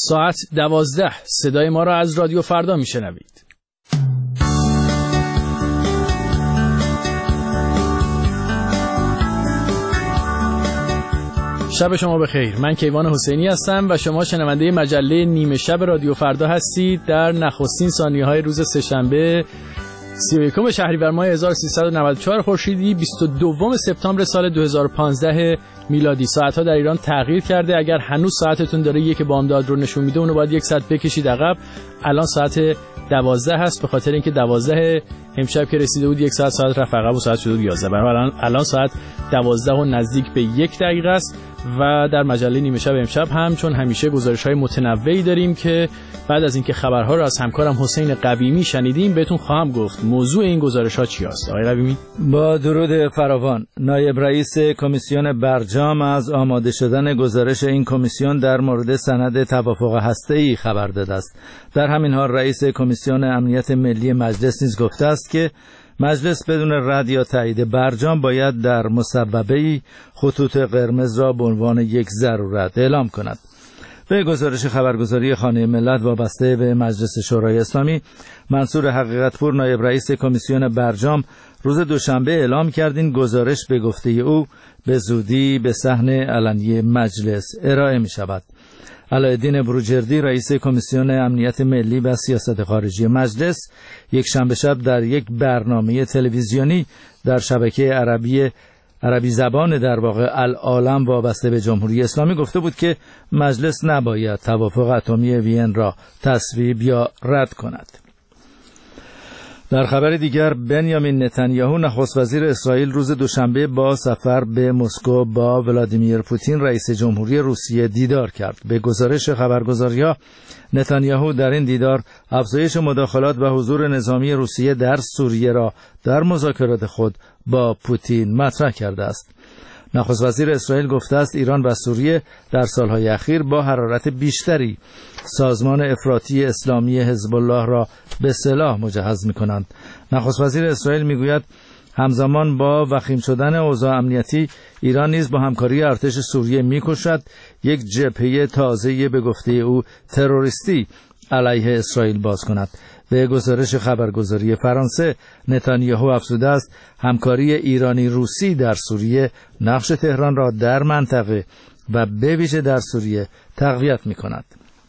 ساعت 12 صدای ما را از رادیو فردا میشنوید. شب شما بخیر. من کیوان حسینی هستم و شما شنونده مجله نیمه شب رادیو فردا هستید. در نخستین ثانیه‌های روز سه‌شنبه 31 شهریور ماه 1394 خورشیدی 22 سپتامبر سال 2015 میلادی. ساعت‌ها در ایران تغییر کرده. اگر هنوز ساعتتون داره یک بامداد رو نشون میده، اونو باید یک ساعت بکشید عقب. الان ساعت 12 هست، به خاطر اینکه 12 امشب که رسیده بود یک ساعت رفت عقب و ساعت شده 11. برای الان ساعت 12 و نزدیک به 1 دقیقه است و در مجله نیمه شب امشب هم چون همیشه گزارش‌های متنوعی داریم که بعد از اینکه خبرها رو از همکارم حسین قویمی شنیدیم بهتون خواهم گفت موضوع این گزارش‌ها چی است. آقای قویمی، با درود فراوان. نایب رئیس کمیسیون برجام از آماده شدن گزارش این کمیسیون در مورد سند توافق هسته‌ای خبر داده است. در همین حال رئیس کمیسیون امنیت ملی مجلس نیز گفته است که مجلس بدون رد یا تایید برجام باید در مصوبه‌ای خطوط قرمز را به عنوان یک ضرورت اعلام کند. به گزارش خبرگزاری خانه ملت وابسته به مجلس شورای اسلامی، منصور حقیقت‌پور نایب رئیس کمیسیون برجام روز دوشنبه اعلام کرد این گزارش به گفته او به زودی به صحن علنی مجلس ارائه می شود. علایالدین بروجردی رئیس کمیسیون امنیت ملی و سیاست خارجی مجلس یک شنبه شب در یک برنامه تلویزیونی در شبکه عربی زبان در واقع العالم وابسته به جمهوری اسلامی گفته بود که مجلس نباید توافق اتمی وین را تصویب یا رد کند. در خبر دیگر، بنیامین نتانیاهو نخست وزیر اسرائیل روز دوشنبه با سفر به مسکو با ولادیمیر پوتین رئیس جمهوری روسیه دیدار کرد. به گزارش خبرگزاری‌ها، نتانیاهو در این دیدار افزایش مداخلات و حضور نظامی روسیه در سوریه را در مذاکرات خود با پوتین مطرح کرده است. نخست وزیر اسرائیل گفته است ایران و سوریه در سالهای اخیر با حرارت بیشتری سازمان افراطی اسلامی حزب الله را به سلاح مجهز می‌کنند. نخست وزیر اسرائیل میگوید همزمان با وخیم شدن اوضاع امنیتی، ایران نیز با همکاری ارتش سوریه می‌کوشد یک جبهه تازه به گفته او تروریستی علیه اسرائیل باز کند. به گزارش خبرگزاری فرانسه، نتانیاهو افزوده است همکاری ایرانی روسی در سوریه نقش تهران را در منطقه و به ویژه در سوریه تقویت می‌کند.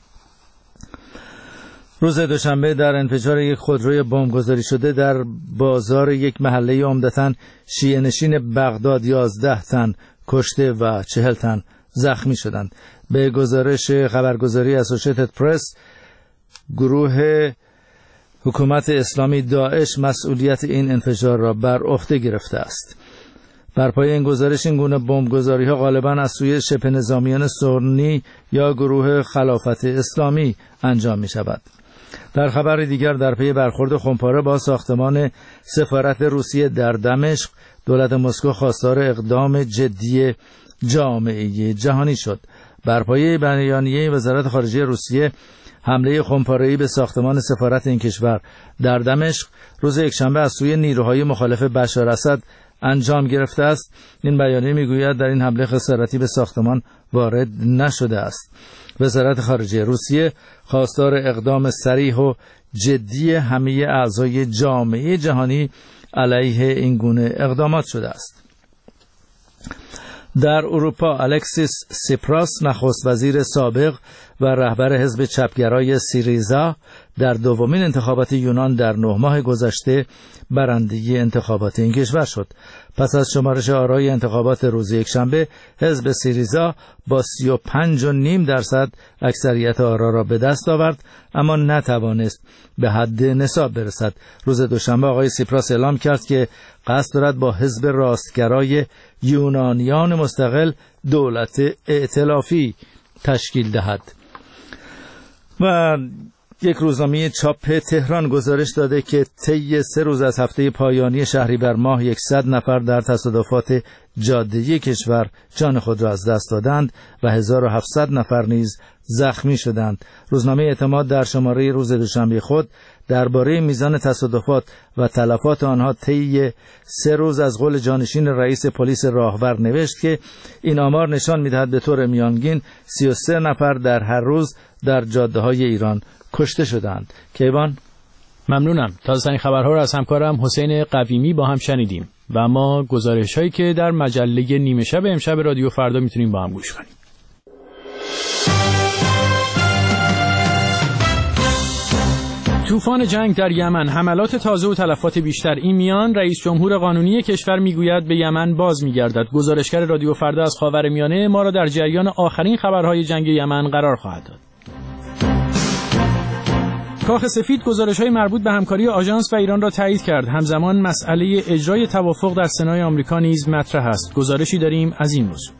روز دوشنبه در انفجار یک خودروی بمبگذاری شده در بازار یک محله عمدتاً شیعه نشین بغداد 11 تن کشته و 40 تن زخمی شدند. به گزارش خبرگزاری اسوشیتد پرس، گروه حکومت اسلامی داعش مسئولیت این انفجار را بر عهده گرفته است. بر پای این گزارش این گونه بمبگذاری‌ها غالباً از سوی شبه نظامیان سنی یا گروه خلافت اسلامی انجام می‌شود. در خبر دیگر، در پی برخورد خمپاره با ساختمان سفارت روسیه در دمشق، دولت مسکو خواستار اقدام جدی جامعه جهانی شد. بر پایه بیانیه وزارت خارجه روسیه، حمله خمپاره‌ای به ساختمان سفارت این کشور در دمشق روز یکشنبه از سوی نیروهای مخالف بشار اسد انجام گرفته است. این بیانیه میگوید در این حمله خسارتی به ساختمان وارد نشده است. وزارت خارجه روسیه خواستار اقدام صریح و جدی همه اعضای جامعه جهانی علیه این گونه اقدامات شده است. در اروپا، الکسیس سیپراس نخست وزیر سابق و رهبر حزب چپگرای سیریزا در دومین انتخابات یونان در 9 ماه گذشته برنده انتخابات این کشور شد. پس از شمارش آرای انتخابات روز یکشنبه، حزب سیریزا با 35.5% اکثریت آرا را به دست آورد، اما نتوانست به حد نصاب برسد. روز دوشنبه آقای سیپراس اعلام کرد که قصد دارد با حزب راستگرای یونانیان مستقل دولت ائتلافی تشکیل دهد. و یک روزنامه چاپ تهران گزارش داده که طی 3 روز از هفته پایانی شهریور ماه 100 نفر در تصادفات جاده‌ای کشور جان خود را از دست دادند و 1700 نفر نیز زخمی شدند. روزنامه اعتماد در شماره روز دوشنبه خود درباره میزان تصادفات و تلفات آنها طی 3 روز از قول جانشین رئیس پلیس راهور نوشت که این آمار نشان می‌دهد به طور میانگین 33 نفر در هر روز در جاده‌های ایران کشته شدند. کیوان، ممنونم. تازه‌ترین خبرها را از همکارم حسین قویمی با هم شنیدیم و اما گزارش‌هایی که در مجله نیمه شب امشب رادیو فردا میتونیم با هم گوش کنیم. طوفان جنگ در یمن، حملات تازه و تلفات بیشتر. این میان رئیس جمهور قانونی کشور میگوید به یمن باز میگردد. گزارشگر رادیو فردا از خاورمیانه ما را در جریان آخرین خبرهای جنگ یمن قرار خواهد داد. کاخ سفید گزارش‌های مربوط به همکاری آژانس و ایران را تایید کرد. همزمان مسئله اجرای توافق در سنای آمریکا نیز مطرح است. گزارشی داریم از این موضوع.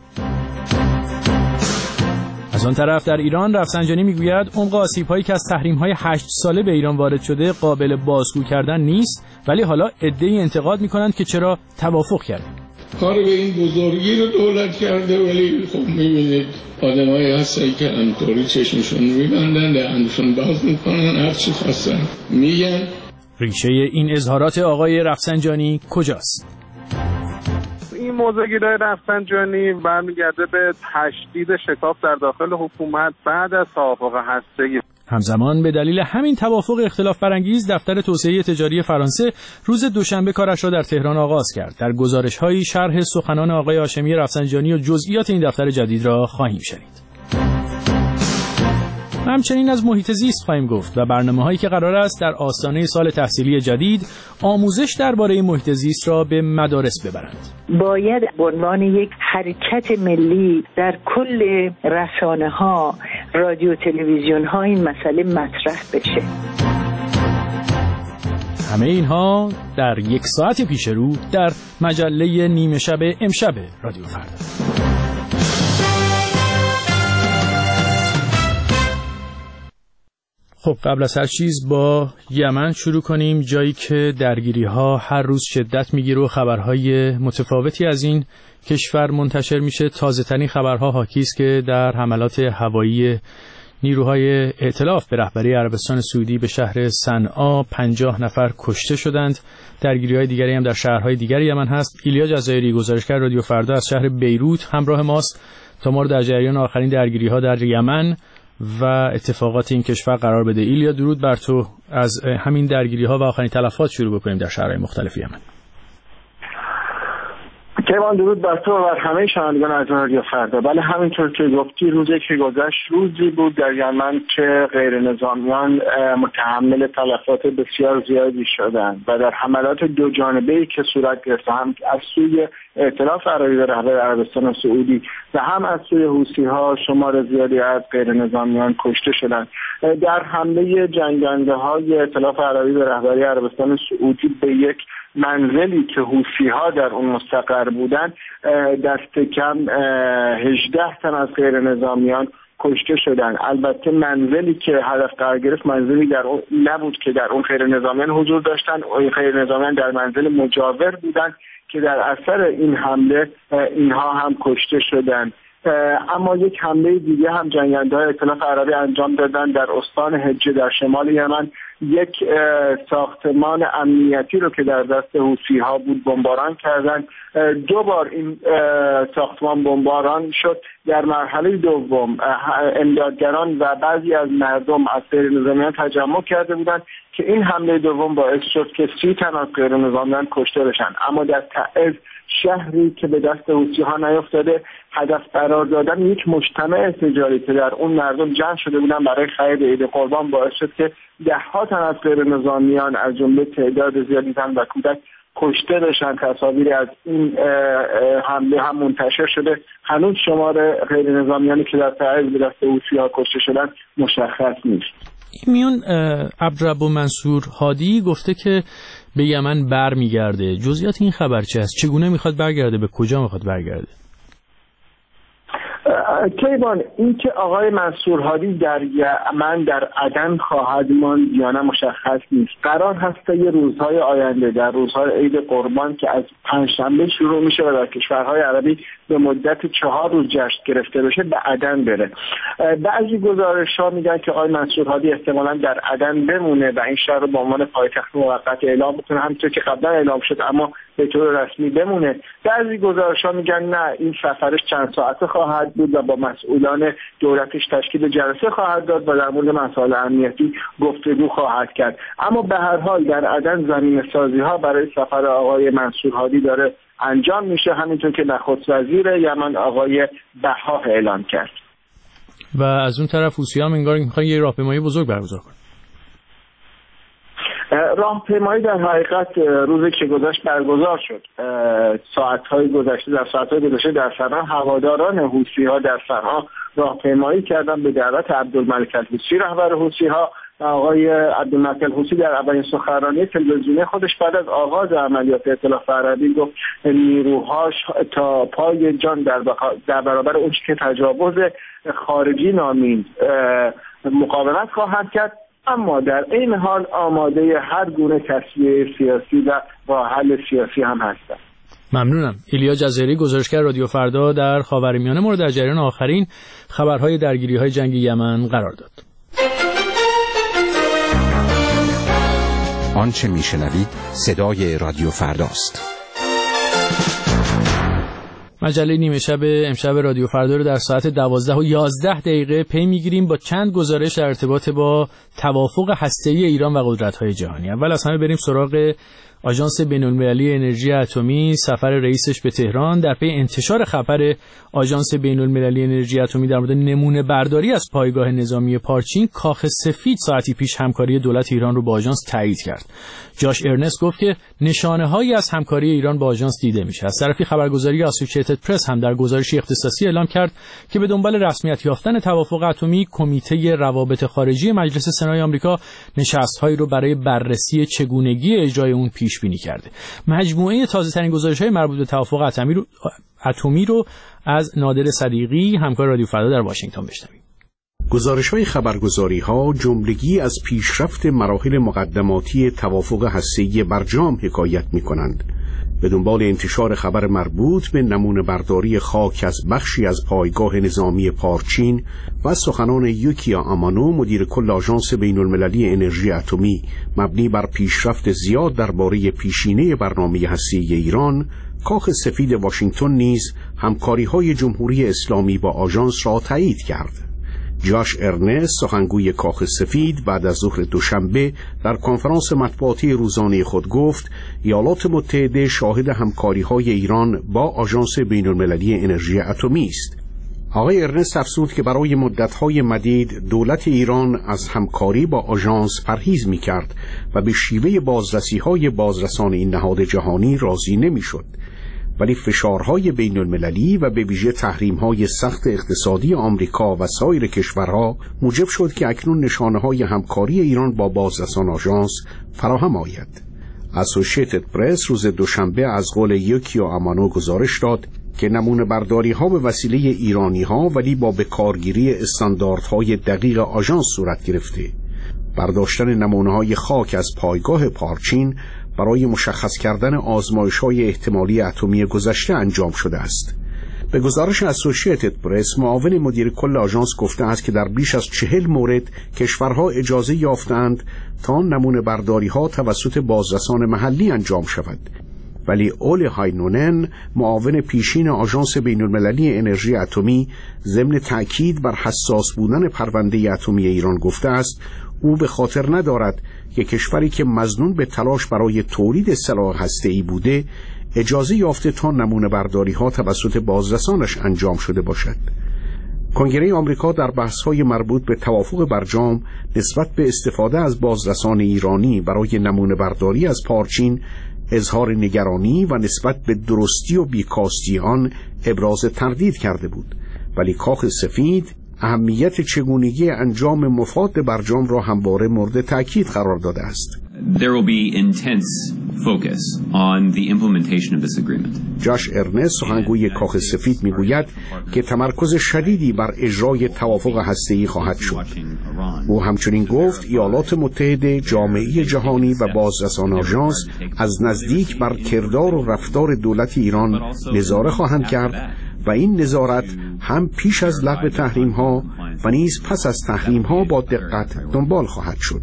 از آن طرف در ایران رفسنجانی میگوید عمق آسیب‌هایی که از تحریم‌های 8 ساله به ایران وارد شده قابل بازگو کردن نیست، ولی حالا عده‌ای انتقاد می‌کنند که چرا توافق کردیم. کار به این بزرگی رو دولت کرده، ولی خب می‌بینید آدمایی هستن که همطوری چشمشون می‌بندن، دهنشون باز می‌کنن، هر چی خواستن میگن. ریشه این اظهارات آقای رفسنجانی کجاست؟ این موضوع رفسنجانی برمیگرده به تشدید شکاف در داخل حکومت بعد از توافق هسته‌ای. همزمان به دلیل همین توافق اختلاف برانگیز دفتر توسعه تجاری فرانسه روز دوشنبه کارش را در تهران آغاز کرد. در گزارش‌های شرح سخنان آقای هاشمی رفسنجانی و جزئیات این دفتر جدید را خواهیم شنید. همچنین از محیط زیست خواهیم گفت و برنامه‌هایی که قرار است در آستانه سال تحصیلی جدید آموزش درباره محیط زیست را به مدارس ببرند. باید به عنوان یک حرکت ملی در کل رسانه‌ها، رادیو، تلویزیون‌ها این مسئله مطرح بشه. همه اینها در 1 ساعت پیش رو در مجله نیمه شب امشب رادیو فردا. خب قبل از هر چیز با یمن شروع کنیم، جایی که درگیری‌ها هر روز شدت می‌گیره و خبرهای متفاوتی از این کشور منتشر میشه. تازه‌ترین خبرها حاکی است که در حملات هوایی نیروهای ائتلاف به رهبری عربستان سعودی به شهر صنعا 50 نفر کشته شدند. درگیری‌های دیگری هم در شهرهای دیگر یمن هست. ایلیا جزایری گزارشگر رادیو فردا از شهر بیروت همراه ماست تا ما رو در جریان آخرین درگیری‌ها در یمن و اتفاقات این کشور قرار بده. ایلیا درود بر تو. از همین درگیری‌ها و آخرین تلفات شروع بکنیم در شهرهای مختلف یمن. کیوان، درود بر تو و بر همه شنوندگان از رادیو فردا. بله، همینطور که گفتی روزی که گذشت روزی بود در یمن که غیر نظامیان متحمل تلفات بسیار زیادی شدند و در حملات دو جانبه‌ای که صورت گرفت، هم از سوی ائتلاف عربی به رهبری عربستان سعودی و هم از سوی حوثی‌ها شمار زیادی از غیر نظامیان کشته شدند. در حمله جنگنده‌های ائتلاف عربی به رهبری عربستان سعودی به یک منزلی که حوثی‌ها در اون مستقر بودن، دست کم 18 تن از غیر نظامیان کشته شدن. البته منزلی که هدف قرار گرفت منزلی در اون نبود که در اون غیر نظامیان حضور داشتن، غیر نظامیان در منزل مجاور بودن که در اثر این حمله اینها هم کشته شدند. اما یک حمله دیگه هم جنگنده‌های ائتلاف عربی انجام دادن در استان حجه در شمال یمن. یک ساختمان امنیتی رو که در دست حوثی‌ها بود بمباران کردن. 2 بار این ساختمان بمباران شد. در مرحله دوم امدادگران و بعضی از مردم از غیر نظامیان تجمع کرده بودند که این حمله دوم باعث شد که 30 تن از غیر نظامیان کشته بشن. اما در تعز، شهری که به دست حوثی‌ها نیفتاده، هدف قرار دادن یک مجتمع تجاری که در اون مردم جمع شده بودن برای خرید عید قربان باعث شد که 10 تن از غیر نظامیان از جمله تعداد زیادی زن و کودک کشته بشن. تصاویری از این حمله هم منتشر شده. هنوز شمار غیر نظامیانی که در تعز به دست حوثی‌ها کشته شدن مشخص نیست. میون عبدالرب منصور هادی گفته که به یمن برمیگرده. جزئیات این خبر چه است؟ چگونه میخواد برگرده؟ به کجا میخواد برگرده؟ کیوان، این که آقای منصور هادی در یمن در عدن خواهد ماند یا نه مشخص نیست. قرار هست تا یه روزهای آینده در روزهای عید قربان که از پنجشنبه شروع میشه و در کشورهای عربی به مدت 4 روز جشن گرفته بشه به عدن بره. بعضی گزارش‌ها میگن که آقای منصور هادی احتمالاً در عدن بمونه و این شهر رو به عنوان پایتخت موقت اعلام بکنه، همونطور که قبلا اعلام شد، اما به طور رسمی بمونه. بعضی گزارش‌ها میگن نه، این سفرش چند ساعته خواهد بود و با مسئولان دولتش تشکیل جلسه خواهد داد و در مورد مسائل امنیتی گفتگو خواهد کرد. اما به هر حال در عدن زمینه‌سازی‌ها برای سفر آقای منصور هادی داره انجام میشه، همینطور که نخست وزیر یمن آقای بها اعلام کرد. و از اون طرف حوثی‌ها انگار می‌خوان یه راهپیمایی بزرگ برگزار کنن. راهپیمایی در حقیقت روزی که گذشت برگزار شد. در ساعت‌های گذشته در صنعا هواداران حوثی‌ها در صنعا راهپیمایی کردن به دعوت عبدالملک الحوثی رهبر حوثی‌ها. آقای عبدالملک الحوثی در اولین سخنرانی تلویزیونی خودش بعد از آغاز عملیات ائتلاف عربی گفت نیروهاش تا پای جان در برابر اون که تجاوز خارجی نامید مقاومت خواهد کرد، اما در این حال آماده هر گونه تصفیه سیاسی و راه حل سیاسی هم هستند. ممنونم. ایلیا جزیری، گزارشگر رادیو فردا در خاورمیانه، مورد در جریان آخرین خبرهای درگیری‌های جنگ یمن قرار داد. آنچه میشنوید صدای رادیو فرداست. مجله نیمه شب امشب رادیو فردا رو در ساعت 12:11 پی میگیریم با چند گزارش در ارتباط با توافق هسته‌ای ایران و قدرت‌های جهانی. اول از همه بریم سراغ آژانس بین‌المللی انرژی اتمی، سفر رئیسش به تهران در پی انتشار خبر آژانس بین‌المللی انرژی اتمی در مورد نمونه برداری از پایگاه نظامی پارچین. کاخ سفید ساعتی پیش همکاری دولت ایران رو با آژانس تایید کرد. جاش ارنست گفت که نشانه‌هایی از همکاری ایران با آژانس دیده میشه. از طرفی خبرگزاری اسوسییتد پرس هم در گزارشی اختصاصی اعلام کرد که به دنبال رسمیت یافتن توافق اتمی، کمیته روابط خارجی مجلس سنای آمریکا نشست‌هایی رو برای بررسی چگونگی اجرای اون پیش بینی کرده. مجموعه تازه‌ترین گزارش‌های مربوط به توافق اتمی رو از نادر صدیقی، همکار رادیو فردا در واشنگتن بشنویم. گزارش‌های خبرگزاری‌ها جملگی از پیشرفت مراحل مقدماتی توافق هسته‌ای برجام حکایت می‌کنند. به دنبال انتشار خبر مربوط به نمونه برداری خاک از بخشی از پایگاه نظامی پارچین و سخنان یوکیا آمانو، مدیر کل آژانس بین‌المللی انرژی اتمی، مبنی بر پیشرفت زیاد درباره پیشینه برنامه هسته‌ای ایران، کاخ سفید واشنگتن نیز همکاری‌های جمهوری اسلامی با آژانس را تایید کرد. جاش ارنست، سخنگوی کاخ سفید، بعد از ظهر دوشنبه در کنفرانس مطبوعاتی روزانه خود گفت ایالات متحده شاهد همکاری‌های ایران با آژانس بین‌المللی انرژی اتمی است. آقای ارنست افزود که برای مدت‌های مدید دولت ایران از همکاری با آژانس پرهیز می‌کرد و به شیوه بازرسی‌های بازرسان این نهاد جهانی راضی نمی‌شد. ولی فشارهای بین المللی و به ویژه تحریم‌های سخت اقتصادی آمریکا و سایر کشورها موجب شد که اکنون نشانه‌های همکاری ایران با بازرسان آژانس فراهم آید. اسوسییتد پرس روز دوشنبه از قول یوکیو آمانو گزارش داد که نمونه برداری‌ها به وسیله ایرانی‌ها ولی با بکارگیری استانداردهای دقیق آژانس صورت گرفته. برداشتن نمونه‌های خاک از پایگاه پارچین برای مشخص کردن آزمایش‌های احتمالی اتمی گذشته انجام شده است. به گزارش اسوسییتد پرس، معاون مدیر کل آژانس گفته است که در بیش از 40 مورد کشورها اجازه یافتند تا نمونه برداری‌ها توسط بازرسان محلی انجام شود. ولی اولی هاینونن، معاون پیشین آژانس بین‌المللی انرژی اتمی، ضمن تأکید بر حساس بودن پرونده اتمی ایران گفته است او به خاطر ندارد که کشوری که مظنون به تلاش برای تولید سلاح هسته‌ای بوده اجازه یافته تا نمونه برداری ها توسط بازرسانش انجام شده باشد. کنگره آمریکا در بحث‌های مربوط به توافق برجام نسبت به استفاده از بازرسان ایرانی برای نمونه برداری از پارچین اظهار نگرانی و نسبت به درستی و بیکاستی آن ابراز تردید کرده بود، ولی کاخ سفید اهمیت چگونگی انجام مفاد برجام را همواره مورد تأکید قرار داده است. There will be intense focus on the implementation of this agreement. جاش ارنست سخنگوی کاخ سفید میگوید که تمرکز شدیدی بر اجرای توافق هسته‌ای خواهد شد. او همچنین گفت ایالات متحده، جامعه جهانی و بازرسان آژانس از نزدیک بر کردار و رفتار دولت ایران نظاره خواهند کرد و این نظارت هم پیش از لغو تحریم‌ها و نیز پس از تحریم‌ها با دقت دنبال خواهد شد.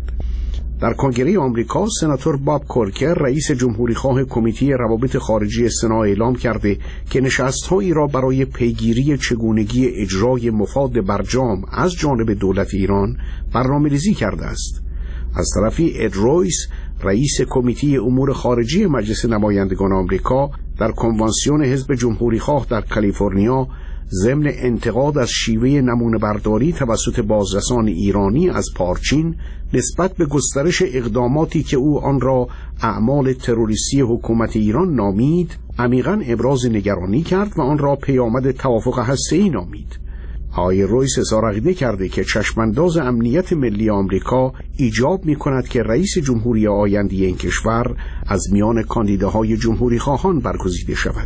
در کنگره آمریکا سناتور باب کورکر رئیس جمهوریخواه کمیته روابط خارجی سنا اعلام کرده که نشست‌هایی را برای پیگیری چگونگی اجرای مفاد برجام از جانب دولت ایران برنامه‌ریزی کرده است. از طرفی اد رویس رئیس کمیته امور خارجی مجلس نمایندگان آمریکا در کنوانسیون حزب جمهوریخواه در کالیفرنیا ضمن انتقاد از شیوه نمونه برداری توسط بازرسان ایرانی از پارچین نسبت به گسترش اقداماتی که او آن را اعمال تروریستی حکومت ایران نامید، عمیقاً ابراز نگرانی کرد و آن را پیامد توافق هسته‌ای نامید. آقای رویس اظهار عقیده کرده که چشمانداز امنیت ملی آمریکا ایجاب می‌کند که رئیس جمهوری آینده این کشور از میان کاندیداهای جمهوری خواهان برگزیده شود.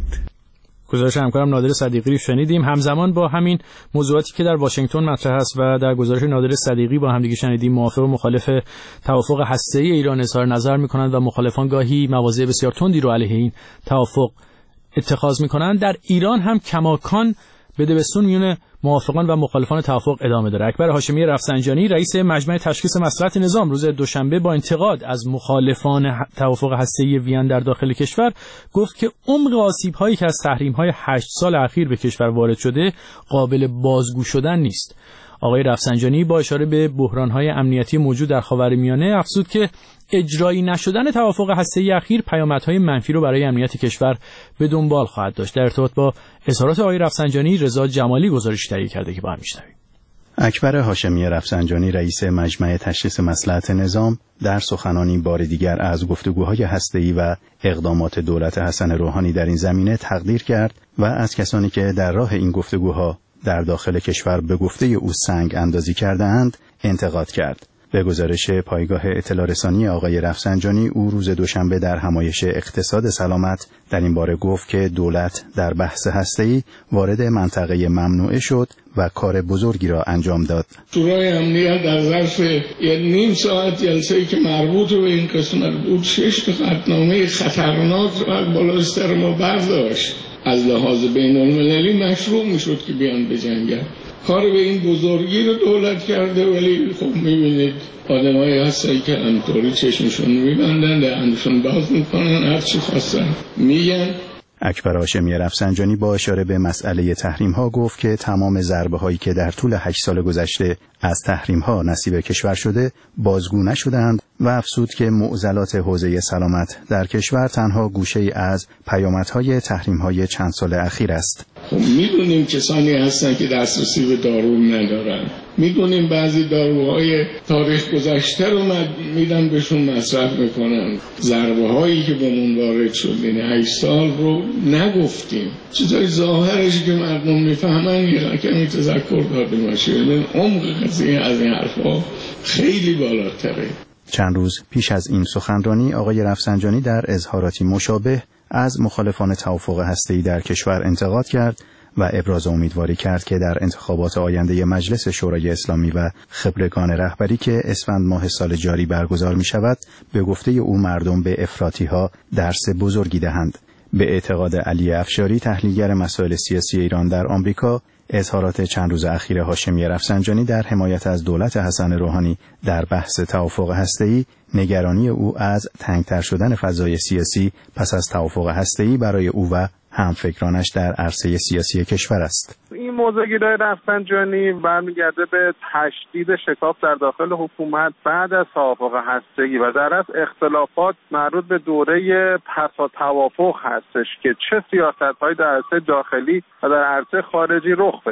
گزارش همکارم نادر صدیقی رو شنیدیم. همزمان با همین موضوعاتی که در واشنگتن مطرح است و در گزارش نادر صدیقی با هم دیگه شنیدیم، موافق و مخالف توافق هسته‌ای ایران اظهار نظر می‌کنند و مخالفان گاهی مواضع بسیار تندی رو علیه این توافق اتخاذ می‌کنند. در ایران هم کماکان بدبستون میون موافقان و مخالفان توافق ادامه داره. اکبر هاشمی رفسنجانی رئیس مجمع تشخیص مصلحت نظام روز دوشنبه با انتقاد از مخالفان توافق هسته‌ای وین در داخل کشور گفت که عمق آسیب‌هایی که از تحریم‌های 8 سال اخیر به کشور وارد شده قابل بازگو شدن نیست. آقای رفسنجانی با اشاره به بحران‌های امنیتی موجود در خاورمیانه افزود که اجرایی نشدن توافق هسته‌ای اخیر پیامدهای منفی رو برای امنیت کشور به دنبال خواهد داشت. در ارتباط با اظهارات آقای رفسنجانی رضا جمالی گزارش تهیه کرده که با هم میشنویم. اکبر هاشمی رفسنجانی رئیس مجمع تشخیص مصلحت نظام در سخنانی بار دیگر از گفتگوهای هسته‌ای و اقدامات دولت حسن روحانی در این زمینه تقدیر کرد و از کسانی که در راه این گفتگوها در داخل کشور به گفته او سنگ اندازی کرده اند انتقاد کرد. به گزارش پایگاه اطلاع رسانی آقای رفسنجانی، او روز دوشنبه در همایش اقتصاد سلامت در این باره گفت که دولت در بحث هسته‌ای وارد منطقه ممنوعه شد و کار بزرگی را انجام داد. شورای امنیت در ظرف نیم ساعت جلسه‌ای که مربوط به این قسمت بود 6 خطنامه خطرناک را بالا سر ما برداشت. از لحاظ بین‌المللی مشروع میشد که بیان بجنگن. کار به این بزرگی رو دولت کرده، ولی خب میبینید آدمایی هستن که همطوری چشمشون میبندن، دهنشون باز میکنن، هر چی خواستن میگن. اکبر هاشمی رفسنجانی با اشاره به مسئله تحریم‌ها گفت که تمام ضربه‌هایی که در طول 8 سال گذشته از تحریم‌ها نصیب کشور شده بازگو نشدند و افزود که معضلات حوزه سلامت در کشور تنها گوشه‌ای از پیامدهای تحریم‌های چند سال اخیر است. خب میدونیم کسانی هستن که دسترسی به دارو ندارن، میدونیم بعضی داروهای تاریخ گذشته رو میدن بهشون مصرف میکنن. ضربه هایی که بهمون وارد شد این 8 سال رو نگفتیم، چیزای ظاهرش که مردم میفهمن یه کمی تذکر داده باشه. عمق قضیه از این حرفا خیلی بالاتره. چند روز پیش از این سخنرانی آقای رفسنجانی در اظهاراتی مشابه از مخالفان توافق هسته‌ای در کشور انتقاد کرد و ابراز امیدواری کرد که در انتخابات آینده مجلس شورای اسلامی و خبرگان رهبری که اسفند ماه سال جاری برگزار می شود به گفته او مردم به افراطی‌ها درس بزرگی دهند. به اعتقاد علی افشاری تحلیلگر مسائل سیاسی ایران در آمریکا، اظهارات چند روز اخیر هاشمی رفسنجانی در حمایت از دولت حسن روحانی در بحث توافق هسته‌ای نگرانی او از تنگتر شدن فضای سیاسی پس از توافق هسته‌ای برای او و همفکرانش در عرصه سیاسی کشور است. این موضوعگیری رفسنجانی برمیگرده به تشدید شکاف در داخل حکومت بعد از توافق هسته‌ای و در اصل اختلافات مربوط به دوره پسا توافق هستش که چه سیاست‌هایی در عرصه داخلی و در عرصه خارجی رخ بده.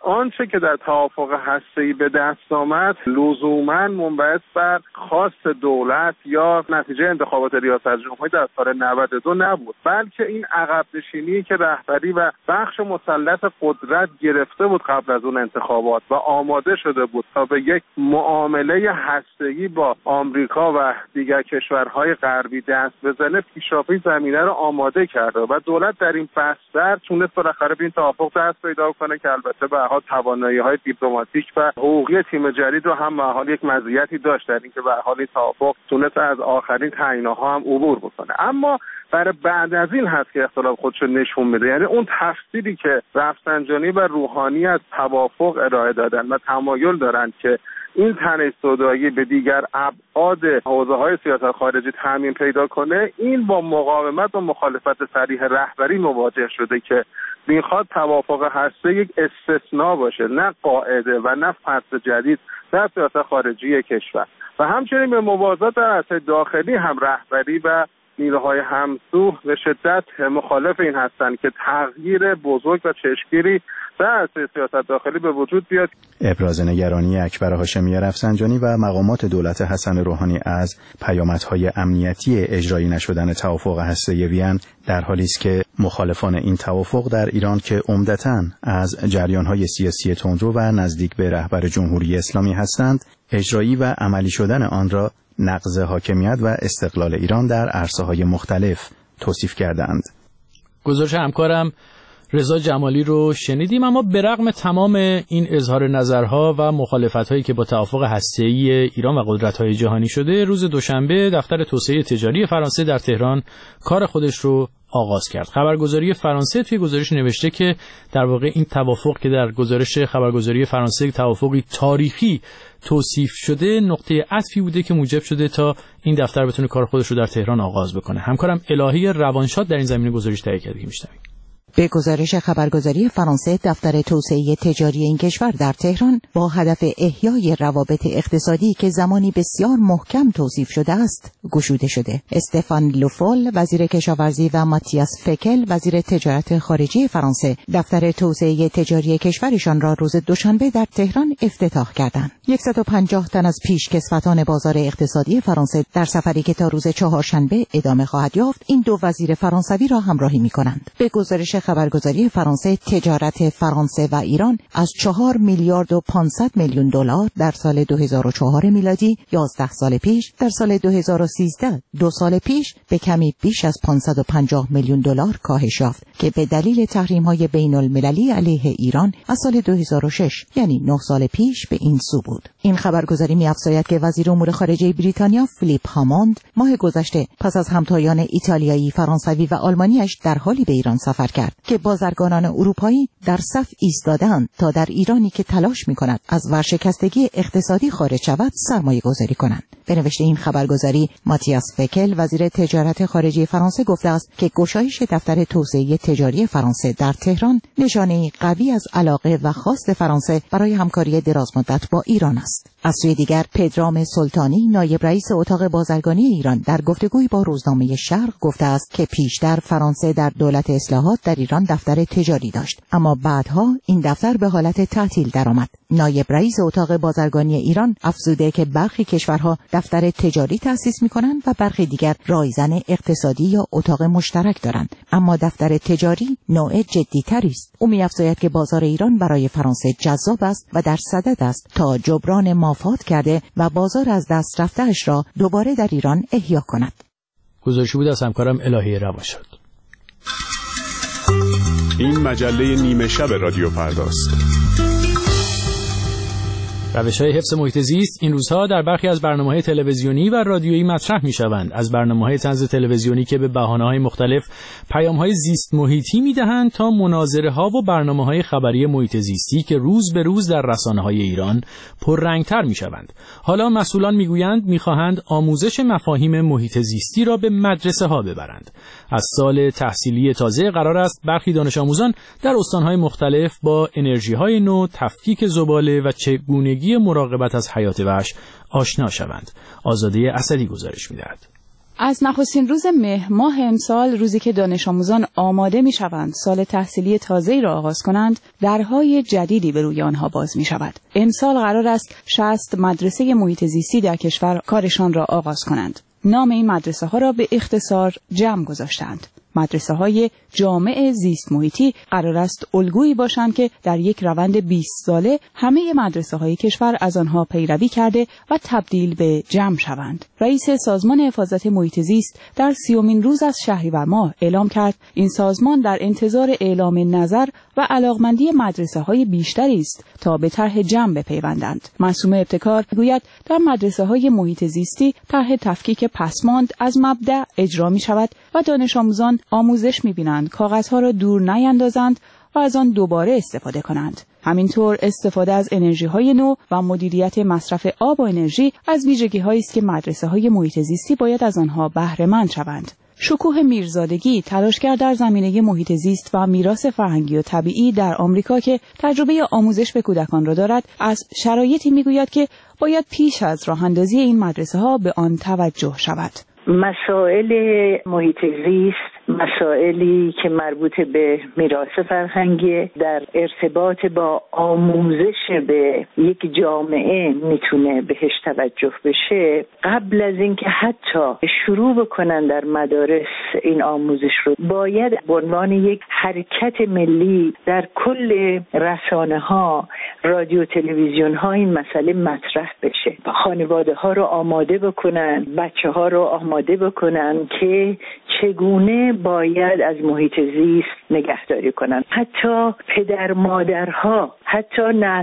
آنچه که در توافق هسته‌ای به دست آمد لزوماً منبعث بر خواست دولت یا نتیجه انتخابات ریاست جمهوری در سال 92 نبود، بلکه این عقب نشینی که رهبری و بخش مسلط قدرت گرفته بود قبل از اون انتخابات و آماده شده بود تا به یک معامله هسته‌ای با آمریکا و دیگر کشورهای غربی دست بزنه، پیشاپیش زمینه رو آماده کرده و دولت در این بستر تونست بالاخره به این توافق دست پیدا کنه که البته به هر حال توانایی‌های دیپلماتیک و حقوقی تیم جدید رو هم به حال یک مزیتی داشت در اینکه به حال این توافق تونست از آخرین تعیین‌ها هم عبور بکنه. اما برای بعد از این هست که اختلاف خودش رو نشون میده، یعنی اون تفسیری که رفسنجانی و روحانی از توافق ارائه دادن و تمایل دارن که این تنش سودایی به دیگر ابعاد حوزه‌های سیاست خارجی تعمیم پیدا کنه، این با مقاومت و مخالفت صریح رهبری مواجه شده که میخواد توافق هسته یک استثناء باشه، نه قاعده و نه فصل جدید در سیاست خارجی کشور. و همچنین به موازات در عرصه داخلی هم رهبری و نیروهای همسو به شدت مخالف این هستند که تغییر بزرگ و چشمگیری در عرصه سیاست داخلی به وجود بیاد. ابراز نگرانی اکبر هاشمی رفسنجانی و مقامات دولت حسن روحانی از پیامدهای امنیتی اجرایی نشدن توافق هسته‌ای وین در حالی است که مخالفان این توافق در ایران که عمدتاً از جریان‌های سیاسی تندرو و نزدیک به رهبر جمهوری اسلامی هستند، اجرایی و عملی شدن آن را نقض حاکمیت و استقلال ایران در عرصه‌های مختلف توصیف کردند. گزارش همکارم رضا جمالی رو شنیدیم. اما به رغم تمام این اظهار نظرها و مخالفت‌هایی که با توافق هسته‌ای ایران و قدرت‌های جهانی شده، روز دوشنبه دفتر توسعه تجاری فرانسه در تهران کار خودش رو آغاز کرد. خبرگزاری فرانسه توی گزارش نوشته که در واقع این توافق که در گزارش خبرگزاری فرانسه توافقی تاریخی توصیف شده، نقطه عطفی بوده که موجب شده تا این دفتر بتونه کار خودش رو در تهران آغاز بکنه. همکارم الهی روانشاد در این زمینه گزارش تهیه کرده که میشنویم. به گزارش خبرگزاری فرانسه، دفتر توسعه تجاری این کشور در تهران با هدف احیای روابط اقتصادی که زمانی بسیار محکم توصیف شده است، گشوده شده. استفان لوفول، وزیر کشاورزی و ماتیاس فکل، وزیر تجارت خارجی فرانسه، دفتر توسعه تجاری کشورشان را روز دوشنبه در تهران افتتاح کردند. 150 تن از پیشکسوتان بازار اقتصادی فرانسه در سفری که تا روز چهارشنبه ادامه خواهد یافت، این دو وزیر فرانسوی را همراهی می‌کنند. به گزارش خبرگزاری فرانسه، تجارت فرانسه و ایران از 4 میلیارد و 500 میلیون دلار در سال 2004 میلادی 11 سال پیش، در سال 2013 2 سال پیش به کمی بیش از 550 میلیون دلار کاهش یافت که به دلیل تحریم‌های بین‌المللی علیه ایران از سال 2006 یعنی 9 سال پیش به این سو بود. این خبرگزاری می‌افزاید که وزیر امور خارجه بریتانیا فیلیپ هاموند ماه گذشته پس از همتایان ایتالیایی، فرانسوی و آلمانیش در حالی به ایران سفر کرد که بازرگانان اروپایی در صف ایستاده‌اند تا در ایرانی که تلاش می‌کند از ورشکستگی اقتصادی خارج شود سرمایه گذاری کنند. به نوشته این خبرگزاری، ماتیاس فکل، وزیر تجارت خارجی فرانسه، گفته است که گشایش دفتر توسعه تجاری فرانسه در تهران نشانه‌ای قوی از علاقه و خواست فرانسه برای همکاری درازمدت با ایران است. از سوی دیگر، پدرام سلطانی، نایب رئیس اتاق بازرگانی ایران، در گفتگویی با روزنامه شرق گفته است که پیشتر فرانسه در دولت اصلاحات در ایران دفتر تجاری داشت، اما بعدها این دفتر به حالت تعطیل درآمد. نایب رئیس اتاق بازرگانی ایران افزوده که برخی کشورها دفتر تجاری تأسیس می‌کنند و برخی دیگر رایزن اقتصادی یا اتاق مشترک دارند، اما دفتر تجاری نوع جدی‌تری است. او می‌افزاید که بازار ایران برای فرانسه جذاب است و در صدد است تا جبران مافات کرده و بازار از دست رفته‌اش را دوباره در ایران احیا کند. گزارشی بود از همکارم الهی روانشاد. این مجله نیمه شب رادیو فرداست. روش‌های حفظ محیط زیست این روزها در برخی از برنامه‌های تلویزیونی و رادیویی مطرح می‌شوند. از برنامه‌های طنز تلویزیونی که به بهانه‌های مختلف پیام‌های زیست محیطی می‌دهند تا مناظره‌ها و برنامه‌های خبری محیط زیستی که روز به روز در رسانه‌های ایران پررنگ‌تر می‌شوند. حالا مسئولان می‌گویند می‌خواهند آموزش مفاهیم محیط زیستی را به مدرسه‌ها ببرند. از سال تحصیلی تازه قرار است برخی دانش آموزان در استان‌های مختلف با انرژی‌های نو، تفکیک زباله و چگونگی مراقبت از حیات وحش آشنا شوند. آزاده اسدی گزارش می‌دهد. از نخستین روز مهر ماه امسال، روزی که دانش آموزان آماده می شوند سال تحصیلی تازه‌ای را آغاز کنند، درهای جدیدی به روی آنها باز می شود. امسال قرار است 60 مدرسه محیط زیستی در کشور کارشان را آغاز کنند. نام این مدرسه ها را به اختصار جمع گذاشتند. مدرسه های جامع زیست محیطی قرار است الگویی باشند که در یک روند 20 ساله همه مدرسه های کشور از آنها پیروی کرده و تبدیل به جمع شوند. رئیس سازمان حفاظت محیط زیست در 30مین روز از شهریور ماه اعلام کرد این سازمان در انتظار اعلام نظر و علاقمندی مدرسه های بیشتری است تا به طرح جمع بپیوندند. معصومه ابتکار گوید در مدرسه های محیط زیستی طرح تفکیک پسماند از مبدأ اجرا می شود و دانش آموزان آموزش می‌بینند کاغذها را دور نیندازند و از آن دوباره استفاده کنند. همینطور استفاده از انرژی‌های نو و مدیریت مصرف آب و انرژی از ویژگی‌هایی است که مدرسه‌های محیط زیستی باید از آنها بهره مند شوند. شکوه میرزادگی، تلاشگر در زمینه محیط زیست و میراث فرهنگی و طبیعی در آمریکا که تجربه آموزش به کودکان را دارد، از شرایطی می‌گوید که باید پیش از راه‌اندازی این مدرسه‌ها به آن توجه شود. مسائل محیط زیست مسائلی که مربوط به میراث فرهنگی در ارتباط با آموزش به یک جامعه میتونه بهش توجه بشه. قبل از اینکه حتی شروع بکنن در مدارس این آموزش رو، باید به عنوان یک حرکت ملی در کل رسانه ها، رادیو تلویزیون ها این مسئله مطرح بشه. خانواده ها رو آماده بکنن، بچه ها رو آماده بکنن که چگونه باید از محیط زیست نگهداری کنن. حتی پدر مادرها، حتی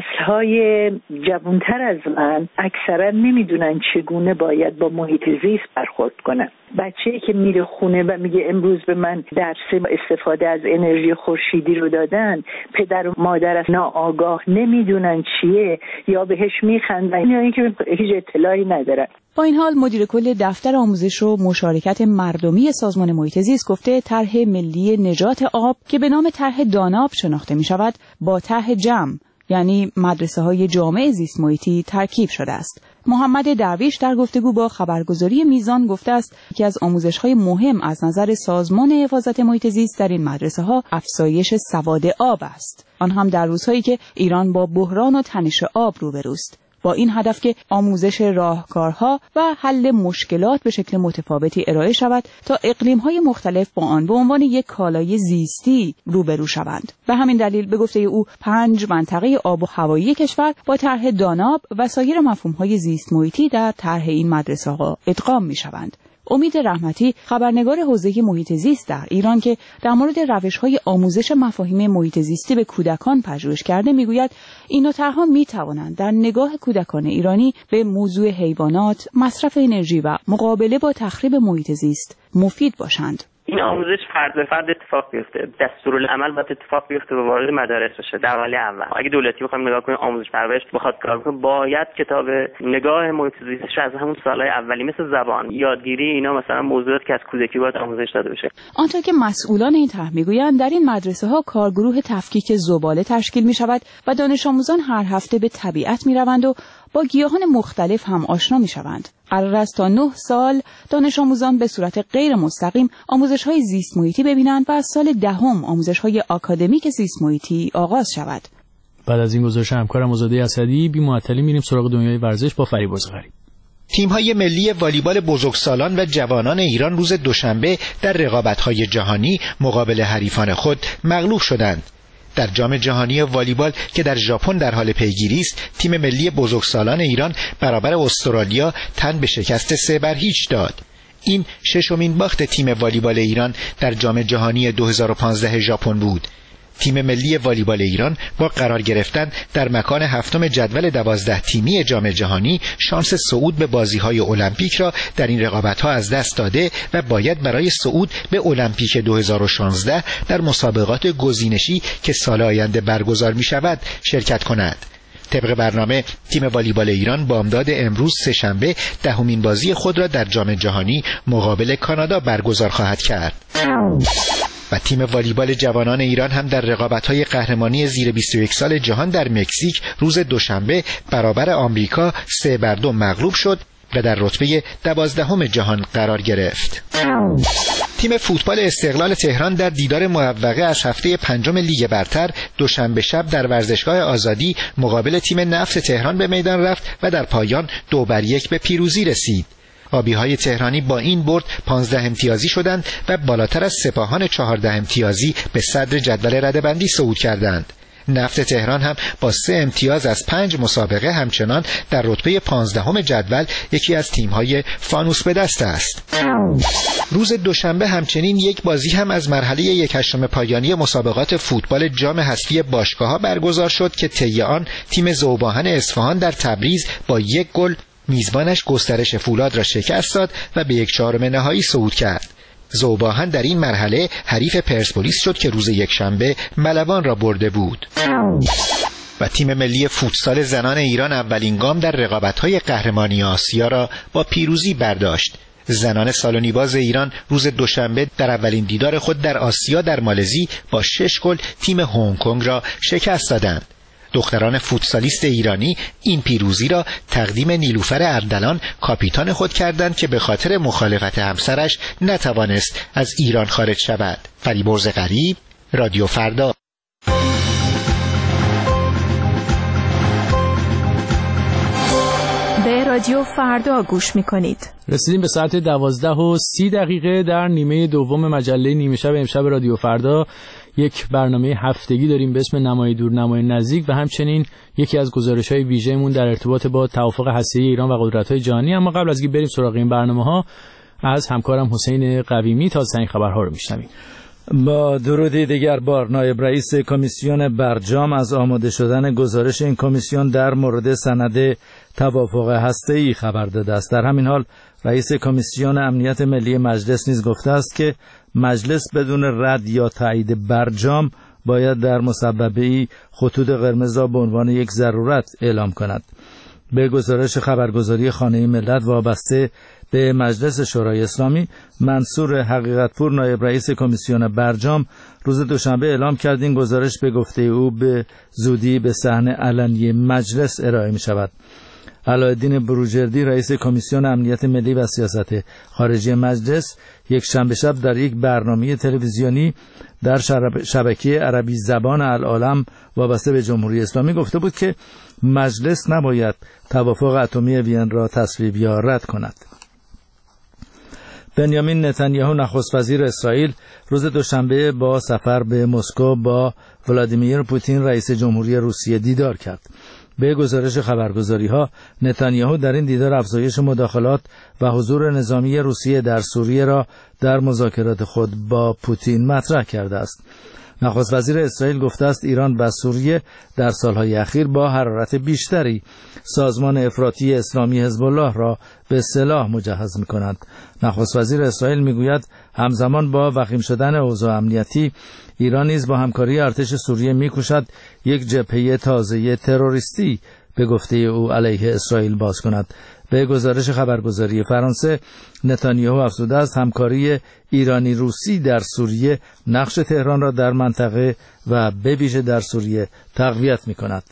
نسل‌های جوانتر از من اکثرا نمیدونن چگونه باید با محیط زیست برخورد کنن. بچه‌ای که میره خونه و میگه امروز به من درس استفاده از انرژی خورشیدی رو دادن، پدر و مادر از ناآگاه نمیدونن چیه یا بهش میخندن یا اینکه هیچ اطلاعی ندارن. با این حال مدیر کل دفتر آموزش و مشارکت مردمی سازمان محیط زیست گفته طرح ملی نجات آب که به نام طرح داناب شناخته می شود با طرح جمع یعنی مدرسه های جامع زیست محیطی ترکیب شده است. محمد درویش در گفتگو با خبرگزاری میزان گفته است که از آموزش های مهم از نظر سازمان حفاظت محیط زیست در این مدرسه ها افزایش سواد آب است، آن هم در روزهایی که ایران با بحران و تنش آب روبروست، با این هدف که آموزش راهکارها و حل مشکلات به شکل متفاوتی ارائه شود تا اقلیم‌های مختلف با آن به عنوان یک کالای زیستی روبرو شوند. به همین دلیل به گفته او 5 منطقه آب و هوایی کشور با طرح داناب و سایر مفهوم‌های زیست محیطی در طرح این مدرسه‌ها ادغام می‌شوند. امید رحمتی، خبرنگار حوزه محیط زیست در ایران که در مورد روش‌های آموزش مفاهیم محیط زیستی به کودکان پژوهش کرده، میگوید این نوع طرح‌ها می‌توانند در نگاه کودکان ایرانی به موضوع حیوانات، مصرف انرژی و مقابله با تخریب محیط زیست مفید باشند. این آموزش فرد به فرد اتفاق بیفته، دستورالعمل باید اتفاق بیفته و وارد مدارس بشه در حال اول. اگه دولتی بخوایم نگاه کنیم آموزش پرورش بخواد کار کنه، باید کتاب نگاه محیط زیستش از همون سالهای اولی مثل زبان، یادگیری، اینا مثلا موضوعات که از کودکی باید آموزش داده بشه. آنطور که مسئولان این طرح میگویند در این مدرسه ها کارگروه تفکیک زباله تشکیل می شود و دانش آموزان هر هفته به طبیعت می روند و با گیاهان مختلف هم آشنا می شوند. قرار است تا 9 سال دانش آموزان به صورت غیر مستقیم آموزش‌های زیست محیطی ببینند و از سال 10 آموزش‌های آکادمیک زیست محیطی آغاز شود. بعد از این گزارش همکارم آزاده اسدی، بی معطلی میریم سراغ دنیای ورزش با فریب غریب. تیم‌های ملی والیبال بزرگسالان و جوانان ایران روز دوشنبه در رقابت‌های جهانی مقابل حریفان خود مغلوب شدند. در جام جهانی والیبال که در ژاپن در حال پیگیری است، تیم ملی بزرگسالان ایران برابر استرالیا تن به شکست 3-0 داد. این 6مین باخت تیم والیبال ایران در جام جهانی 2015 ژاپن بود. تیم ملی والیبال ایران با قرار گرفتن در مکان 7 جدول 12 تیمی جام جهانی شانس صعود به بازی‌های المپیک را در این رقابت‌ها از دست داده و باید برای صعود به المپیک 2016 در مسابقات گزینشی که سال آینده برگزار می‌شود شرکت کند. طبق برنامه تیم والیبال ایران بامداد امروز سه‌شنبه 10مین بازی خود را در جام جهانی مقابل کانادا برگزار خواهد کرد. و تیم والیبال جوانان ایران هم در رقابت‌های قهرمانی زیر 21 سال جهان در مکزیک روز دوشنبه برابر آمریکا 3-2 مغلوب شد و در رتبه 12 جهان قرار گرفت. تیم فوتبال استقلال تهران در دیدار موفقه از هفته 5 لیگ برتر دوشنبه شب در ورزشگاه آزادی مقابل تیم نفت تهران به میدان رفت و در پایان 2-1 به پیروزی رسید. آبی‌های تهرانی با این برد 15 امتیازی شدند و بالاتر از سپاهان 14 امتیازی به صدر جدول رده‌بندی صعود کردند. نفت تهران هم با 3 امتیاز از 5 مسابقه همچنان در رتبه 15 جدول یکی از تیم‌های فانوس به دست است. روز دوشنبه همچنین یک بازی هم از مرحله 1/8 پایانی مسابقات فوتبال جام حذفی باشگاه‌ها برگزار شد که طی آن تیم ذوباهن اصفهان در تبریز با 1 گل میزبانش گسترش فولاد را شکست داد و به 1/4 نهایی صعود کرد. ذوباهن در این مرحله حریف پرسپولیس شد که روز یکشنبه ملوان را برده بود. و تیم ملی فوتسال زنان ایران اولین گام در رقابت‌های قهرمانی آسیا را با پیروزی برداشت. زنان سالونیباز ایران روز دوشنبه در اولین دیدار خود در آسیا در مالزی با 6 گل تیم هنگ کنگ را شکست دادند. دختران فوتسالیست ایرانی این پیروزی را تقدیم نیلوفر اردلان کاپیتان خود کردند که به خاطر مخالفت همسرش نتوانست از ایران خارج شود. فریبرز غریب، رادیو فردا. به رادیو فردا گوش میکنید. رسیدیم به ساعت 12:30 در نیمه دوم مجله نیمه شب امشب رادیو فردا. یک برنامه هفتگی داریم به اسم نمای دور نمای نزدیک و همچنین یکی از گزارش‌های ویژه‌مون در ارتباط با توافق هسته‌ای ایران و قدرت‌های جهانی. اما قبل از اینکه بریم سراغ این برنامه‌ها از همکارم حسین قویمی تازه‌ترین خبرها رو میشنویم. با درودی دیگر بار، نایب رئیس کمیسیون برجام از آماده شدن گزارش این کمیسیون در مورد سند توافق هسته‌ای خبر داده است. در همین حال رئیس کمیسیون امنیت ملی مجلس نیز گفته است که مجلس بدون رد یا تایید برجام باید در مسببه‌ای خطوط قرمز را به عنوان یک ضرورت اعلام کند. به گزارش خبرگزاری خانه ملت وابسته به مجلس شورای اسلامی، منصور حقیقتپور نایب رئیس کمیسیون برجام روز دوشنبه اعلام کرد این گزارش به گفته او به زودی به صحن علنی مجلس ارائه می شود. علایالدین بروجردی رئیس کمیسیون امنیت ملی و سیاست خارجی مجلس یک شنبه شب در یک برنامه تلویزیونی در شبکه عربی زبان العالم وابسته به جمهوری اسلامی گفته بود که مجلس نباید توافق اتمی وین را تصویب یا رد کند. بنیامین نتانیاهو نخست وزیر اسرائیل روز دوشنبه با سفر به مسکو با ولادیمیر پوتین رئیس جمهوری روسیه دیدار کرد. به گزارش خبرگزاری‌ها نتانیاهو در این دیدار افزایش مداخلات و حضور نظامی روسیه در سوریه را در مذاکرات خود با پوتین مطرح کرده است. نخست وزیر اسرائیل گفته است ایران و سوریه در سالهای اخیر با حرارت بیشتری سازمان افراطی اسلامی حزب الله را به سلاح مجهز می‌کنند. نخست وزیر اسرائیل میگوید همزمان با وخیم شدن اوضاع امنیتی، ایران نیز با همکاری ارتش سوریه می‌کوشد یک جبهه تازه تروریستی به گفته او علیه اسرائیل باز کند. به گزارش خبرگزاری فرانسه، نتانیاهو افزوده است همکاری ایرانی روسی در سوریه نقش تهران را در منطقه و به ویژه در سوریه تقویت می‌کند.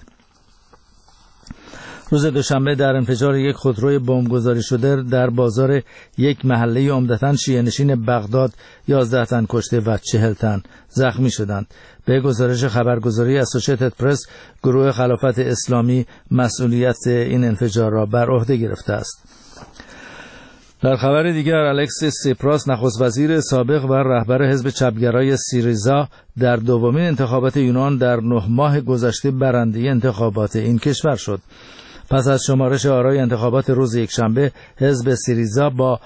روز دوشنبه در انفجار یک خودروی بمبگذاری شده در بازار یک محله عمدتاً شیعه‌نشین بغداد 11 تن کشته و 40 تن زخمی شدند. به گزارش خبرگزاری اسوشیتد پرس، گروه خلافت اسلامی مسئولیت این انفجار را بر عهده گرفته است. در خبر دیگر، الکسیس سیپراس نخست وزیر سابق و رهبر حزب چپگرای سیریزا در دومین انتخابات یونان در 9 ماه گذشته برنده انتخابات این کشور شد. پس از شمارش آرای انتخابات روز یکشنبه، حزب سیریزا با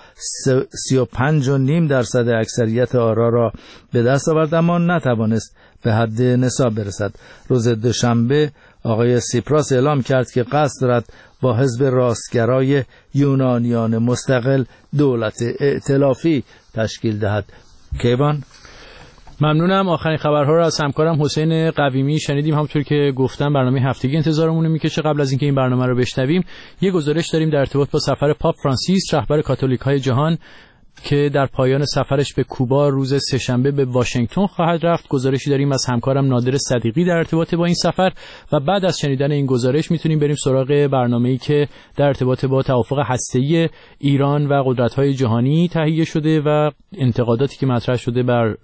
35.5% اکثریت آرا را به دست آورد اما نتوانست به حد نصاب برسد. روز دوشنبه آقای سیپراس اعلام کرد که قصد دارد با حزب راستگرای یونانیان مستقل دولت ائتلافی تشکیل دهد. کیوان؟ ممنونم. آخرین خبرها رو از همکارم حسین قویمی شنیدیم. همونطور که گفتم برنامه هفتگی انتظارمون میکشه. قبل از اینکه این برنامه رو بشنویم، یه گزارش داریم در ارتباط با سفر پاپ فرانسیس رهبر کاتولیک‌های جهان که در پایان سفرش به کوبا روز سه‌شنبه به واشنگتن خواهد رفت. گزارشی داریم از همکارم نادر صدیقی در ارتباط با این سفر و بعد از شنیدن این گزارش میتونیم بریم سراغ برنامه‌ای که در ارتباط با توافق هسته‌ای ایران و قدرت‌های جهانی تهیه شده و انتقاداتی که مطرح شده بر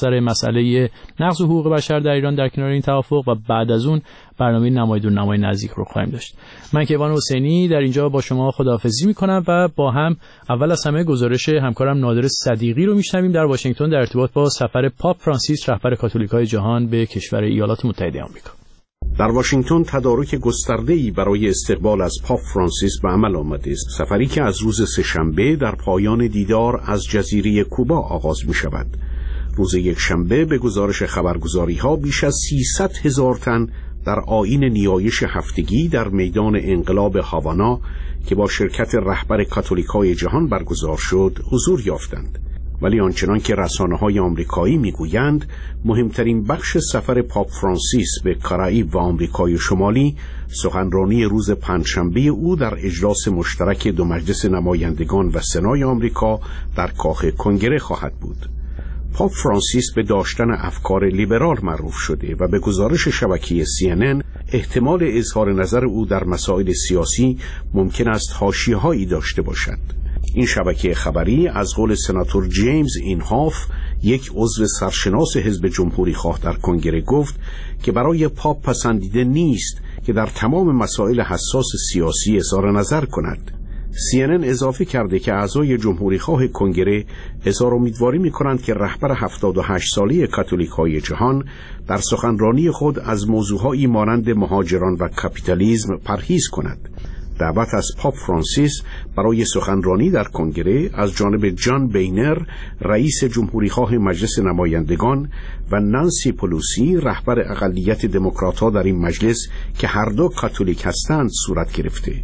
مسئله نقض حقوق بشر در ایران در کنار این توافق و بعد از اون برنامه نمای نزدیک رو خواهیم داشت. من کیوان حسینی در اینجا با شما خداحافظی میکنم و با هم اول از همه گزارش همکارم نادر صدیقی رو میشنویم در واشنگتن در ارتباط با سفر پاپ فرانسیس رهبر کاتولیکای جهان به کشور ایالات متحده آمریکا. در واشنگتن تدارک گسترده‌ای برای استقبال از پاپ فرانسیس به عمل آمده است. سفری که از روز سه‌شنبه در پایان دیدار از جزیره کوبا آغاز می شود. روز یکشنبه به گزارش خبرگزاری‌ها بیش از 300,000 تن در آیین نیایش هفتگی در میدان انقلاب هاوانا که با شرکت رهبر کاتولیکای جهان برگزار شد حضور یافتند. ولی آنچنان که رسانه‌های آمریکایی میگویند مهمترین بخش سفر پاپ فرانسیس به کارائیب و آمریکای شمالی سخنرانی روز پنجشنبه او در اجلاس مشترک دو مجلس نمایندگان و سنای آمریکا در کاخ کنگره خواهد بود. پاپ فرانسیس به داشتن افکار لیبرال معروف شده و به گزارش شبکه CNN احتمال اظهار نظر او در مسائل سیاسی ممکن است حاشیه‌هایی داشته باشد. این شبکه خبری از قول سناتور جیمز اینهاف، یک عضو سرشناس حزب جمهوری خواه در کنگره، گفت که برای پاپ پسندیده نیست که در تمام مسائل حساس سیاسی اظهار نظر کند. CNN اضافه کرده که اعضای جمهوری خواه کنگره اظهار امیدواری می‌کنند که رهبر 78 ساله کاتولیک‌های جهان در سخنرانی خود از موضوعهایی مانند مهاجران و کاپیتالیسم پرهیز کند. دعوت از پاپ فرانسیس برای سخنرانی در کنگره از جانب جان بینر، رئیس جمهوری خواه مجلس نمایندگان، و نانسی پلوسی، رهبر اقلیت دموکرات‌ها در این مجلس که هر دو کاتولیک هستند، صورت گرفته.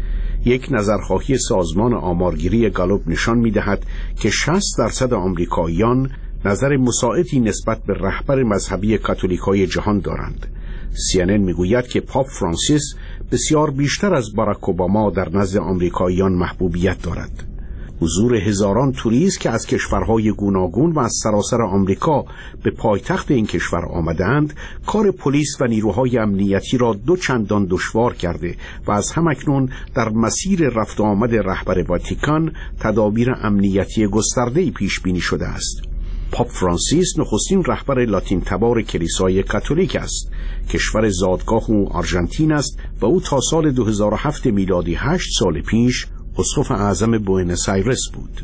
یک نظرخواهی سازمان آمارگیری گالوب نشان می‌دهد که 60% آمریکاییان نظر مساعدی نسبت به رهبر مذهبی کاتولیکای جهان دارند. CNN میگوید که پاپ فرانسیس بسیار بیشتر از باراک اوباما در نزد آمریکاییان محبوبیت دارد. حضور هزاران توریست که از کشورهای گوناگون و از سراسر آمریکا به پایتخت این کشور آمدند، کار پلیس و نیروهای امنیتی را دو چندان دشوار کرده و از همکنون در مسیر رفت و آمد رهبر واتیکان تدابیر امنیتی گسترده‌ای پیش بینی شده است. پاپ فرانسیس نخستین رهبر لاتین تبار کلیسای کاتولیک است. کشور زادگاه او آرژانتین است و او تا سال 2007 میلادی 8 سال پیش اسقف اعظم بوئنوس آیرس بود.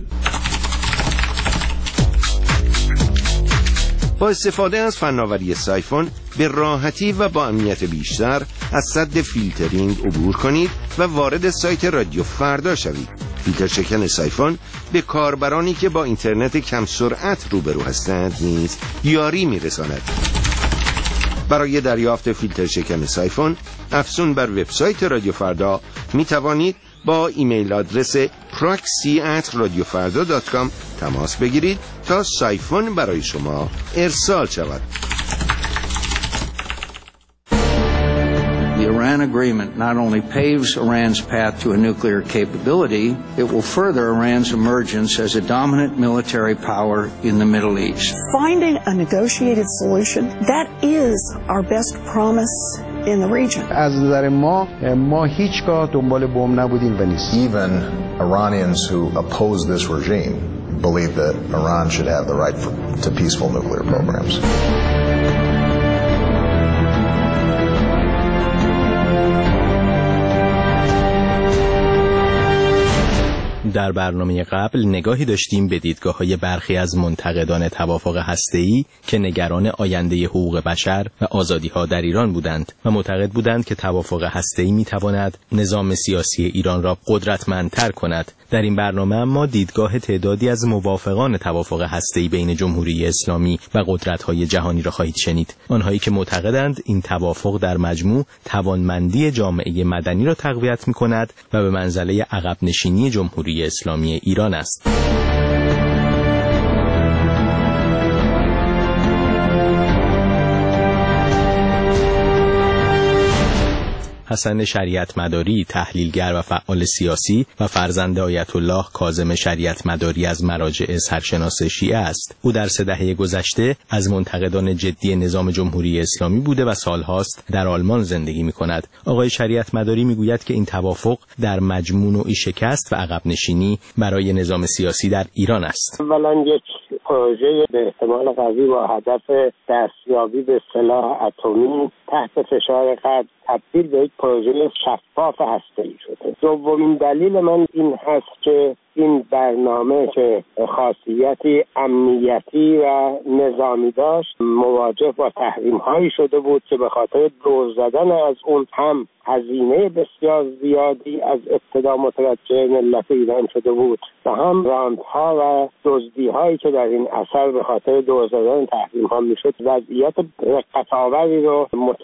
با استفاده از فناوری سایفون به راحتی و با امنیت بیشتر از سد فیلترینگ عبور کنید و وارد سایت رادیو فردا شوید. فیلتر شکن سایفون به کاربرانی که با اینترنت کم سرعت روبرو هستند نیز یاری میرساند. برای دریافت فیلتر شکن سایفون افزون بر وبسایت رادیو فردا می توانید با ایمیل آدرس proxy@radiofarda.com تماس بگیرید تا سایفون برای شما ارسال شود. The Iran agreement not only paves Iran's path to a nuclear capability, it will further Iran's emergence as a dominant military power in the Middle East. Finding a negotiated solution, that is our best promise in the region. از نظر ما هیچگاه دنبال بمب نبودیم و نیست. Even Iranians who oppose this regime believe that Iran should have the right to peaceful nuclear programs. در برنامه قبل نگاهی داشتیم به دیدگاه‌های برخی از منتقدان توافق هسته‌ای که نگران آینده حقوق بشر و آزادی‌ها در ایران بودند و معتقد بودند که توافق هسته‌ای می‌تواند نظام سیاسی ایران را قدرتمندتر کند. در این برنامه ما دیدگاه تعدادی از موافقان توافق هسته‌ای بین جمهوری اسلامی و قدرت‌های جهانی را خواهید شنید. آنهایی که معتقدند این توافق در مجموع توانمندی جامعه مدنی را تقویت می‌کند و به منزله عقب نشینی جمهوری اسلامی ایران است. حسن شریعت مداری، تحلیلگر و فعال سیاسی و فرزند آیت الله کاظم شریعت مداری از مراجع سرشناس شیعه است. او در 3 دهه گذشته از منتقدان جدی نظام جمهوری اسلامی بوده و سالهاست در آلمان زندگی می‌کند. آقای شریعت مداری می‌گوید که این توافق در مجموع نوعی شکست و عقب نشینی برای نظام سیاسی در ایران است. اولا یک پروژه به احتمال قوی با هدف دستیابی به سلاح اتمی تحت فشار غرب تبدیل به یک پروژه شفاف هسته‌ای شده. دومین دلیل من این هست که این برنامه که خاصیتی امنیتی و نظامی داشت مواجه با تحریم‌هایی شده بود که به خاطر دور زدن از اون هم هزینه بسیار زیادی از ابتدا متوجه ملت ایران شده بود و هم راندها و دزدی‌هایی که در این اثر به خاطر دور زدن تحریم‌ها میشد وضعیت رقت‌آوری رو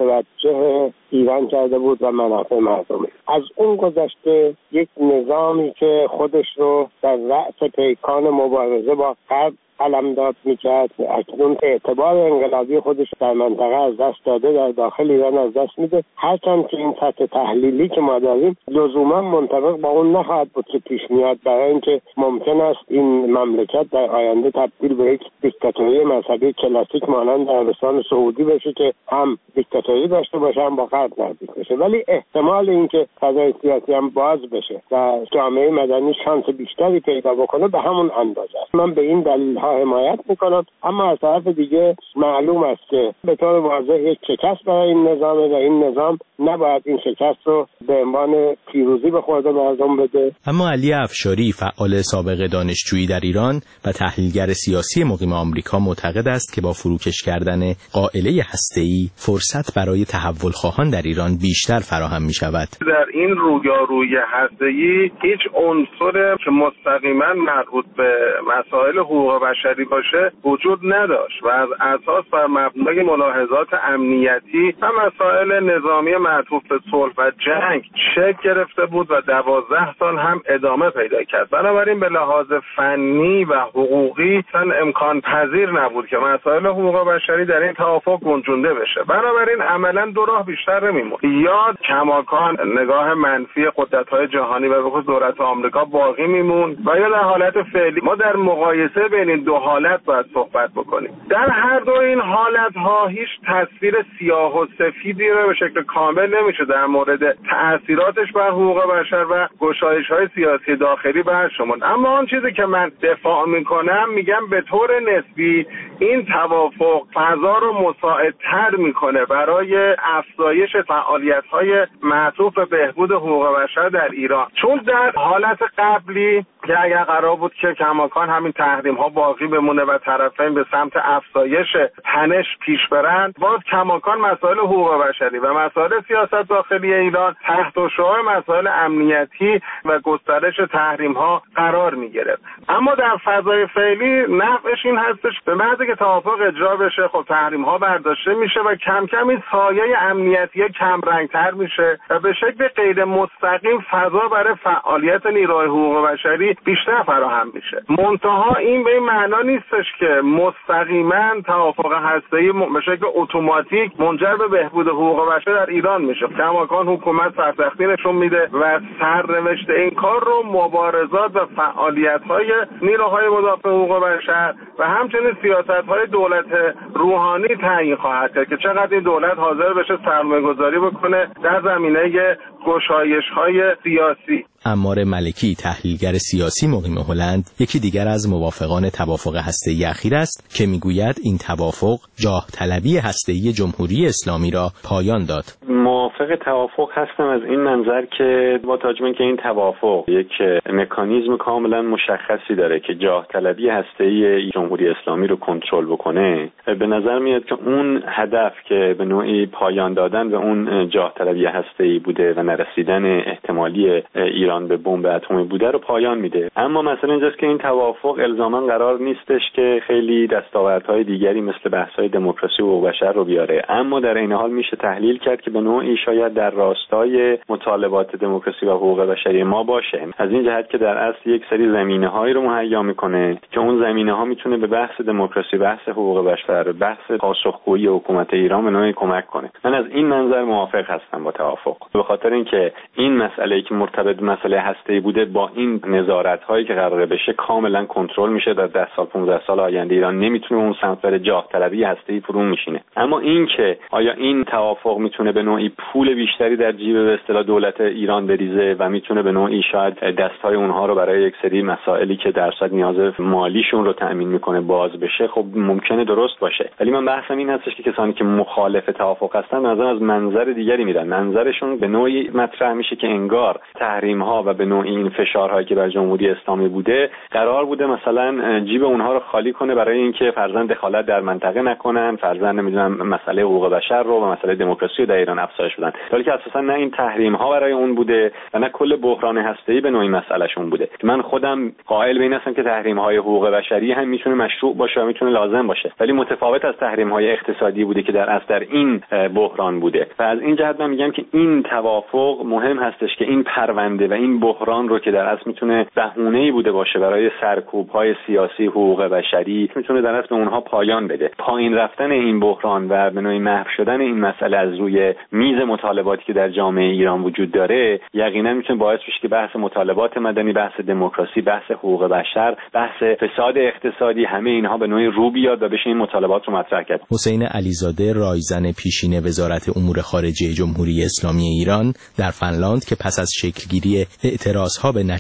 متوجه ایران کرده بود و منافع مردمی. از اون گذشته یک نظامی که خودش رو در رأس پیکان مبارزه با غرب قلمداد میکرد اکنون اعتبار انقلابی خودش در منطقه از دست داده، در داخل ایران از دست میده، هرچند که این سطح تحلیلی که ما داریم لزوما منطبق با اون نخواهد بود که پیش میاد، برای اینکه ممکن است این مملکت در آینده تبدیل به یک دیکتاتوری مذهبی کلاسیک مانند عربستان سعودی بشه که هم دیکتاتوری داشته باشه هم با غرب نزدیک بشه، ولی احتمال اینکه فضای سیاسی هم باز بشه و جامعه مدنی شانس بیشتری پیدا بکنه به همون اندازه است. من به این دلیل حمایت میکنم، اما از طرف دیگه معلوم است که به طور واضح یک شکست برای این نظامه و این نظام نباید این شکست رو به عنوان پیروزی به خورد مردم بده. اما علی افشاری فعال سابق دانشجویی در ایران و تحلیلگر سیاسی مقیم آمریکا معتقد است که با فروکش کردن قائله هسته‌ای فرصت برای تحول خواهان در ایران بیشتر فراهم می شود. در این رویارویی هسته‌ای هیچ عنصر که مستقیما مربوط به مسائل حقوق بشری باشه وجود نداشت و از اساس بر مبنای ملاحظات امنیتی و مسائل نظامی معطوف به صلح و جنگ شکل گرفته بود و 12 سال هم ادامه پیدا کرد. بنابراین به لحاظ فنی و حقوقی اصلا امکان پذیر نبود که مسائل حقوق بشری در این توافق گنجونده بشه. بنابراین عملا دو راه بیشتر نمیموند، یا کماکان نگاه منفی قدرت‌های جهانی و به خصوص دولت آمریکا باقی میموند و یا در حالت فعلی ما در مقایسه بین این دو حالت باید صحبت بکنیم. در هر دو این حالت‌ها هیچ تصویر سیاه و سفیدی رو به شکل کامل نمیشه در مورد تأثیراتش بر حقوق بشر و گشایش‌های سیاسی داخلی برشمرد. اما آن چیزی که من دفاع میکنم میگم به طور نسبی این توافق فضا رو مساعدتر میکنه برای افزایش فعالیت‌های معطوف به بهبود حقوق بشر در ایران، چون در حالت قبلی که اگر قرار بود که کماکان همین تحریم‌ها باقی بمونه و طرفین به سمت افزایش تنش پیش برند، باز کماکان مسائل حقوق بشری و مسائل سیاست داخلی ایران تحت شعاع مسائل امنیتی و گسترش تحریم‌ها قرار می‌گرفت. اما در فضای فعلی نفعش این هستش به محض که توافق اجرا بشه خب تحریم‌ها برداشته میشه و کم کم این سایه امنیتی کم رنگ‌تر میشه و به شکل غیر مستقیم فضا برای فعالیت نیروهای حقوق بشری بیشتر فراهم میشه. منتها این به این معنا نیستش که مستقیما توافق هسته‌ای به شکل اتوماتیک منجر به بهبود حقوق بشر در ایران میشه. کماکان حکومت سرسختی نشون میده و سرنوشت این کار رو مبارزات و فعالیت‌های نیروهای مدافع حقوق بشر و همچنین سیاست‌های دولت روحانی تعیین خواهد کرد که چقدر این دولت حاضر بشه سرمایه‌گذاری بکنه در زمینه گشایش‌های سیاسی. عمار ملکی تحلیلگر سیاسی مقیم هلند یکی دیگر از موافقان توافق هسته‌ای اخیر است که میگوید این توافق جاه طلبی هسته‌ای جمهوری اسلامی را پایان داد. موافق توافق هستم از این منظر که با توجه به اینکه این توافق یک مکانیزم کاملا مشخصی داره که جاه طلبی هسته‌ای جمهوری اسلامی رو کنترل بکنه، به نظر میاد که اون هدف که به نوعی پایان دادن به اون جاه طلبی هسته‌ای بوده و نرسیدن احتمالی ایران ایران به بمب اتمی بوده رو پایان میده. اما مثلا اینجاست که این توافق الزاما قرار نیستش که خیلی دستاوردهای دیگری مثل بحث‌های دموکراسی و حقوق بشر رو بیاره، اما در این حال میشه تحلیل کرد که به نوعی شاید در راستای مطالبات دموکراسی و حقوق بشری ما باشه، از این جهت که در اصل یک سری زمینه‌هایی رو مهیا میکنه که اون زمینه‌ها میتونه به بحث دموکراسی، بحث حقوق بشر، بحث پاسخگویی حکومت ایران به نوعی کمک کنه. من از این منظر موافق هستم با توافق، به خاطر اینکه این مسئله‌ای که مرتبط به مسئله هسته‌ای بوده با این نظارت‌هایی که قراره بشه کاملا کنترل میشه. در 10 سال 15 سال آینده ایران نمیتونه اون سمت بره، جاه طلبی هسته‌ای فرو میشینه. اما این که آیا این توافق میتونه به نوعی پول بیشتری در جیب به اصطلاح دولت ایران بریزه و میتونه به نوعی شاید دست‌های اونها رو برای یک سری مسائلی که درصد نیاز مالیشون رو تأمین میکنه باز بشه، خب ممکنه درست باشه. ولی من بحثم این هستش که کسانی که مخالف توافق هستن از منظر دیگری میرن. منظرشون به نوعی مطرح میشه که انگار تحریم‌ها و به نوعی این فشارهایی که بر جمهوری اسلامی بوده قرار بوده مثلا جیب اونها رو خالی کنه برای اینکه فرزند دخالت در منطقه نکنن، فرزند نمیدونم مسئله حقوق بشر رو و مسئله دموکراسی رو در ایران افزایش بدن. ولی که اساسا نه این تحریم‌ها برای اون بوده و نه کل بحران هسته‌ای به نوعی مسئلهشون بوده. من خودم قائل به این هستم که تحریم‌های حقوق بشری هم میتونه مشروع باشه و میتونه لازم باشه، ولی متفاوت از تحریم‌های اقتصادی بوده که در اصل در این بحران بوده. و از این جهت من میگم که این توافق مهم هستش که این پرونده و این بحران رو که در اصل میتونه بهونه‌ای بوده باشه برای سرکوب‌های سیاسی حقوق بشری، میتونه در اصل به اونها پایان بده. پایین رفتن این بحران و به نوعی محو شدن این مسئله از روی میز مطالباتی که در جامعه ایران وجود داره یقینا میتونه باعث بشه که بحث مطالبات مدنی، بحث دموکراسی، بحث حقوق بشر، بحث فساد اقتصادی، همه اینها به نوعی رو بیاد و بشه این مطالبات رو مطرح کرد. حسین علیزاده، رایزن پیشین وزارت امور خارجه جمهوری اسلامی ایران در فنلاند که پس از شکلگیری اعتراضها به